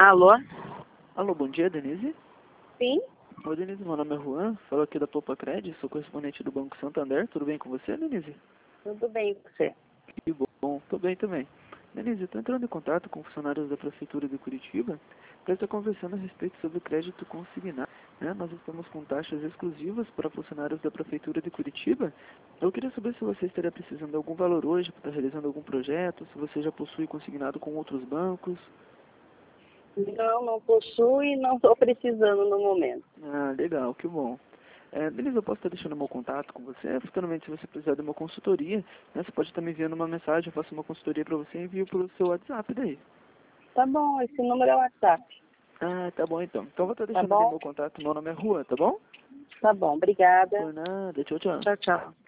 Alô? Alô, bom dia, Denise. Sim? Oi, Denise, meu nome é Juan, falo aqui da Popa Cred, sou correspondente do Banco Santander. Tudo bem com você, Denise? Tudo bem com você? Que bom, tô bem também. Denise, estou entrando em contato com funcionários da Prefeitura de Curitiba para estar conversando a respeito sobre crédito consignado. Nós estamos com taxas exclusivas para funcionários da Prefeitura de Curitiba. Eu queria saber se você estaria precisando de algum valor hoje para estar realizando algum projeto, se você já possui consignado com outros bancos. Não possuo e não estou precisando no momento. Ah, legal, que bom. Denise, eu posso estar deixando meu contato com você. Futuramente, se você precisar de uma consultoria, você pode estar me enviando uma mensagem, eu faço uma consultoria para você e envio para o seu WhatsApp daí. Tá bom, esse número é o WhatsApp. Ah, tá bom então. Então vou estar Tá deixando aqui bom? meu contato. Meu nome é Rua, tá bom? Tá bom, obrigada. Por nada, tchau, tchau. Tchau, tchau.